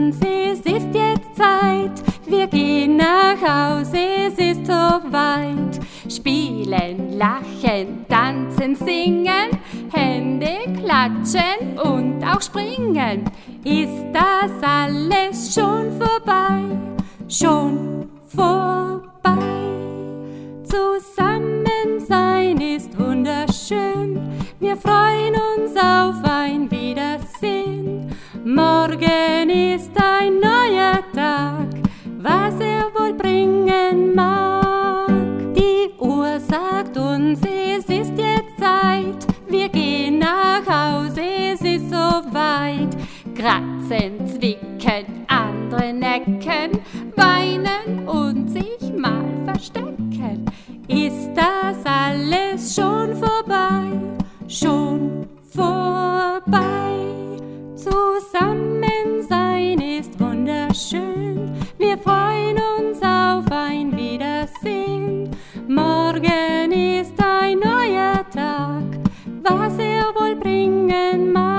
uns, es ist jetzt Zeit. Wir gehen nach Hause, es ist so weit. Spielen, lachen, tanzen, singen, Hände klatschen und auch springen. Ist das alles schon vorbei? Schon vorbei. Zusammen sein ist wunderschön. Wir freuen uns auf ein Wiedersehen. Morgen ist ein neuer Tag, was er wohl bringen mag. Die Uhr sagt uns, es ist jetzt Zeit. Wir gehen nach Hause, es ist so weit. Kratzen, zwicken, andere necken, weinen und sich mal verstecken. Ist das alles schon vorbei? Schon vorbei. Zusammen sein ist wunderschön. Wir freuen uns auf ein Wiedersehen. Morgen ist ein neuer Tag, was er wohl bringen mag.